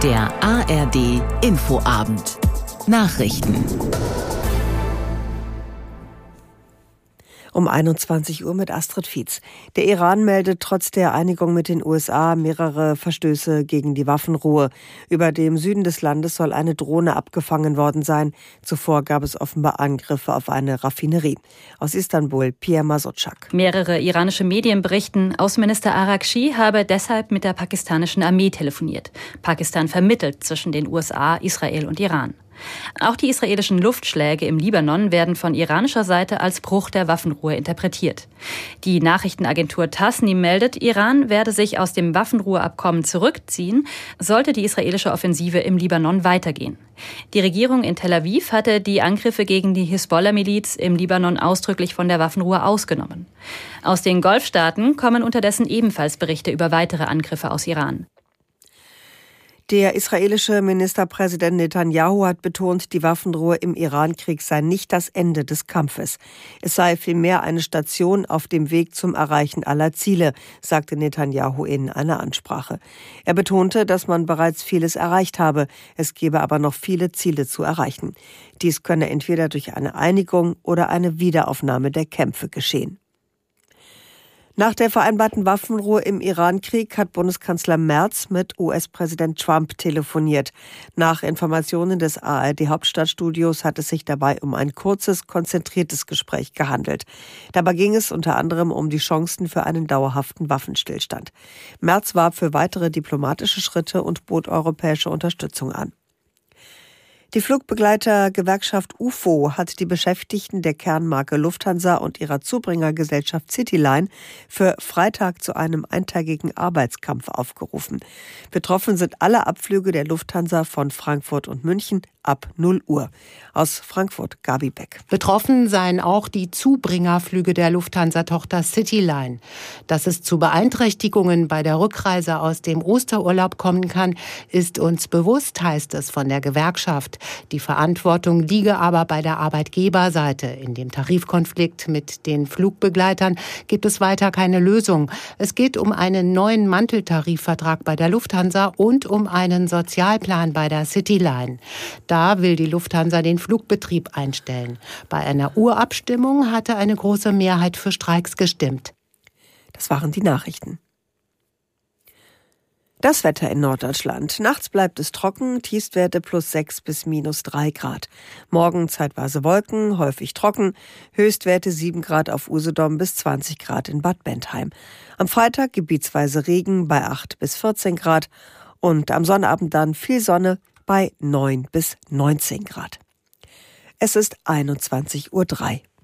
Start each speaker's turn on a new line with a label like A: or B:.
A: Der ARD Infoabend. Nachrichten.
B: Um 21 Uhr mit Astrid Fietz. Der Iran meldet trotz der Einigung mit den USA mehrere Verstöße gegen die Waffenruhe. Über dem Süden des Landes soll eine Drohne abgefangen worden sein. Zuvor gab es offenbar Angriffe auf eine Raffinerie. Aus Istanbul, Pia Masotschak.
C: Mehrere iranische Medien berichten, Außenminister Araghchi habe deshalb mit der pakistanischen Armee telefoniert. Pakistan vermittelt zwischen den USA, Israel und Iran. Auch die israelischen Luftschläge im Libanon werden von iranischer Seite als Bruch der Waffenruhe interpretiert. Die Nachrichtenagentur Tasnim meldet, Iran werde sich aus dem Waffenruheabkommen zurückziehen, sollte die israelische Offensive im Libanon weitergehen. Die Regierung in Tel Aviv hatte die Angriffe gegen die Hisbollah-Miliz im Libanon ausdrücklich von der Waffenruhe ausgenommen. Aus den Golfstaaten kommen unterdessen ebenfalls Berichte über weitere Angriffe aus Iran.
B: Der israelische Ministerpräsident Netanyahu hat betont, die Waffenruhe im Iran-Krieg sei nicht das Ende des Kampfes. Es sei vielmehr eine Station auf dem Weg zum Erreichen aller Ziele, sagte Netanyahu in einer Ansprache. Er betonte, dass man bereits vieles erreicht habe, es gebe aber noch viele Ziele zu erreichen. Dies könne entweder durch eine Einigung oder eine Wiederaufnahme der Kämpfe geschehen. Nach der vereinbarten Waffenruhe im Iran-Krieg hat Bundeskanzler Merz mit US-Präsident Trump telefoniert. Nach Informationen des ARD-Hauptstadtstudios hat es sich dabei um ein kurzes, konzentriertes Gespräch gehandelt. Dabei ging es unter anderem um die Chancen für einen dauerhaften Waffenstillstand. Merz warb für weitere diplomatische Schritte und bot europäische Unterstützung an. Die Flugbegleitergewerkschaft UFO hat die Beschäftigten der Kernmarke Lufthansa und ihrer Zubringergesellschaft Cityline für Freitag zu einem eintägigen Arbeitskampf aufgerufen. Betroffen sind alle Abflüge der Lufthansa von Frankfurt und München ab 0 Uhr. Aus Frankfurt, Gabi Beck.
D: Betroffen seien auch die Zubringerflüge der Lufthansa-Tochter Cityline. Dass es zu Beeinträchtigungen bei der Rückreise aus dem Osterurlaub kommen kann, ist uns bewusst, heißt es von der Gewerkschaft. Die Verantwortung liege aber bei der Arbeitgeberseite. In dem Tarifkonflikt mit den Flugbegleitern gibt es weiter keine Lösung. Es geht um einen neuen Manteltarifvertrag bei der Lufthansa und um einen Sozialplan bei der Cityline. Da will die Lufthansa den Flugbetrieb einstellen. Bei einer Urabstimmung hatte eine große Mehrheit für Streiks gestimmt.
B: Das waren die Nachrichten. Das Wetter in Norddeutschland. Nachts bleibt es trocken, Tiefstwerte +6 bis -3 Grad. Morgen zeitweise Wolken, häufig trocken, Höchstwerte 7 Grad auf Usedom bis 20 Grad in Bad Bentheim. Am Freitag gebietsweise Regen bei 8 bis 14 Grad und am Sonnabend dann viel Sonne bei 9 bis 19 Grad. Es ist 21:03 Uhr.